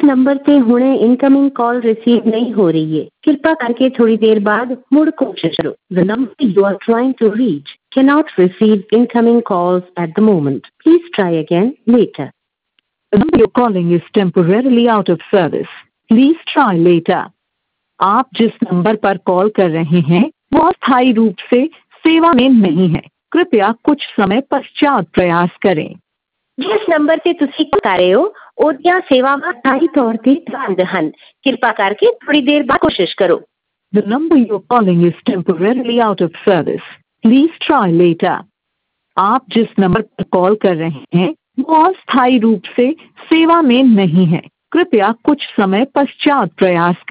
Number से हुणे incoming call receive नहीं हो रही है, कृपा करके थोड़ी देर बाद मुड़ कोशिश करो। The number you are trying to reach cannot receive incoming calls at the moment. Please try again later. The number you're calling is temporarily out of service. Please try later. आप जिस नंबर पर call कर रहे हैं वो अस्थायी रूप से सेवा में नहीं है, कृपया कुछ समय पश्चात प्रयास करें। जिस नंबर से ਤੁਸੀਂ ਕਾਲ ਕਰ ਰਹੇ ਹੋ ਉਹਦੀਆਂ ਸੇਵਾਵਾਂ ਸਥਾਈ ਤੌਰ ਤੇ ਬੰਦ ਹਨ, ਕਿਰਪਾ ਕਰਕੇ ਥੋੜੀ ਦੇਰ ਬਾਅਦ ਕੋਸ਼ਿਸ਼ ਕਰੋ। The number you're calling is temporarily out of service. Please try later. आप जिस नंबर पर कॉल कर रहे हैं वो अस्थायी रूप से सेवा में नहीं है, कृपया कुछ समय पश्चात प्रयास करें।